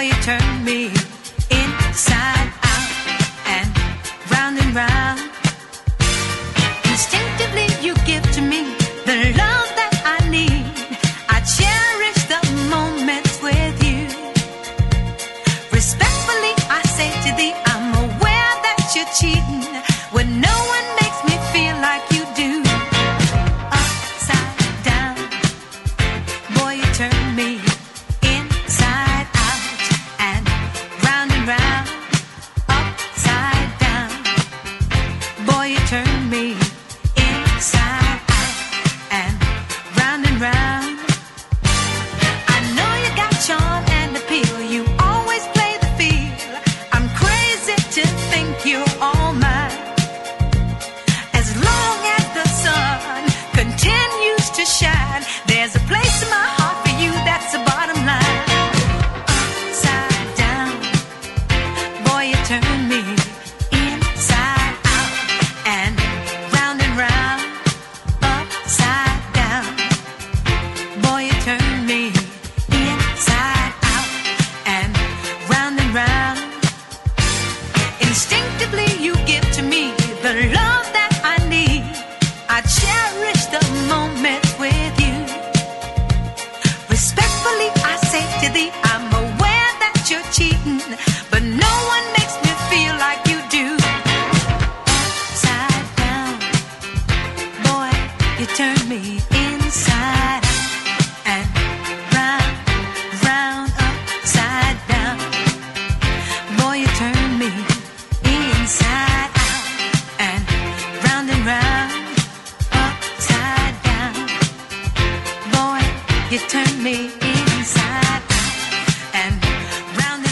Boy, you turn me inside out and round. Instinctively you give to me the love that I need. I cherish the moments with you. Respectfully I say to thee, I'm aware that you're cheating when no one makes me feel like you do. Upside down, boy, you turn me inside out and round. Upside down, boy, you turn me inside out and round. I know you got charm and appeal. You always play the field. I'm crazy to think you're all mine. As long as the sun continues to shine, there's a place in my heart for you. That's the bottom line. Upside down, boy, you turn me inside out and round. Upside down, boy, you turn me inside out and round. Instinctively you give to me the love that I need. I cherish the moments with you. Respectfully I say to thee, I'm aware that you're cheating, but no one makes me feel like you do. Upside down, boy, you turn me inside out and round. Upside down, boy, you turn me inside out and round. Upside down, boy, you turn me inside out and round.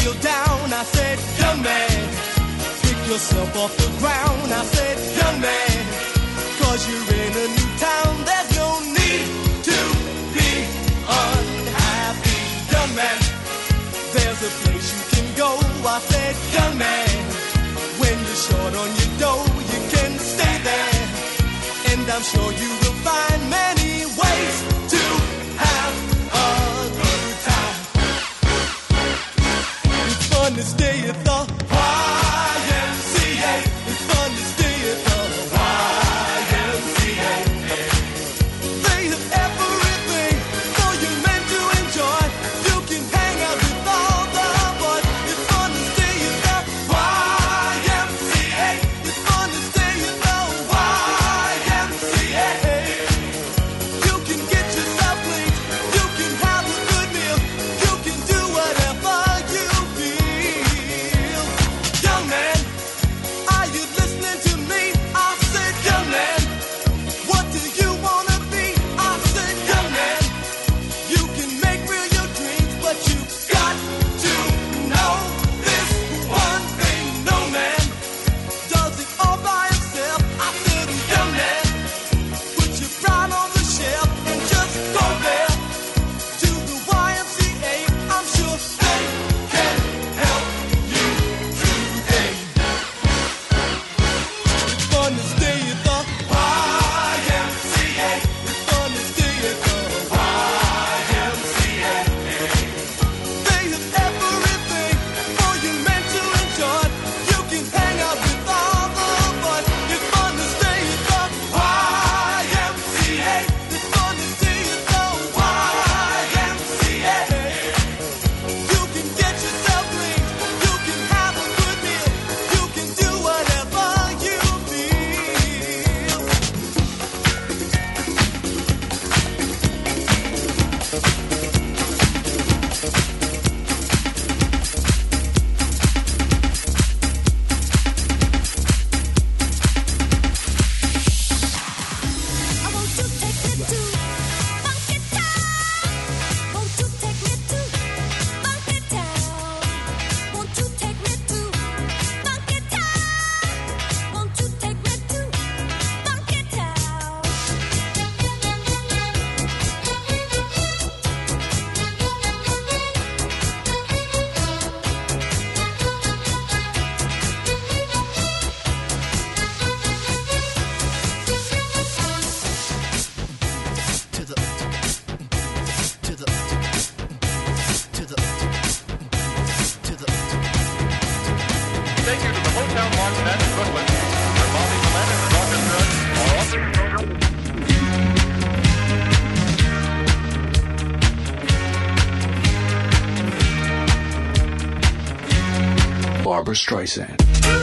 feel down, I said, young man, pick yourself off the ground. I said, young man, 'cause you're in a new town, there's no need to be unhappy. Young man, there's a place you can go. I said, young man, when you're short on your dough, you can stay there, and I'm sure you will find many ways to have a good time. It's fun to stay at the YMCA. It's fun to stay at the YMCA. They have everything for you men to enjoy. You can hang out with all the boys. It's fun to stay at the YMCA. It's fun to stay at the YMCA. You can get yourself linked. You can have a good meal. You can do whatever you feel. Young man, are you listening to me? I said, young man, what do you wanna be? I said, young man, you can make real your dreams, but you got to know this one thing. No man does it all by himself. I said, young man, put your pride on the shelf and just go there to the YMCA. I'm sure they can help you today. It's fun to stay at the YMCA. It's fun to stay at the YMCA. They have everything for you men to enjoy. You can hang out with all the boys. It's fun to stay at the YMCA. It's fun to stay at the YMCA. You can get yourself linked. You can have a good meal. You can do whatever you feel. I want to take me to Funky Town. Want to take me to Funky Town. Want to take me to Funky Town. Want to take me to Funky Town. Take you to the Hotel Martinet in Brooklyn, where Bobby Gillette and his orchestra are offering programs. Barbra Streisand.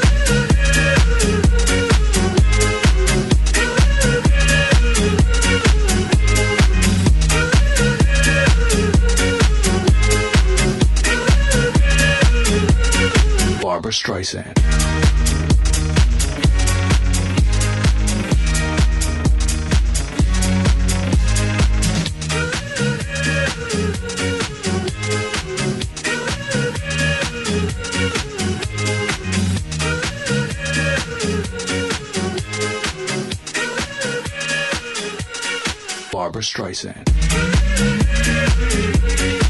Barbra Streisand. Barbra Streisand.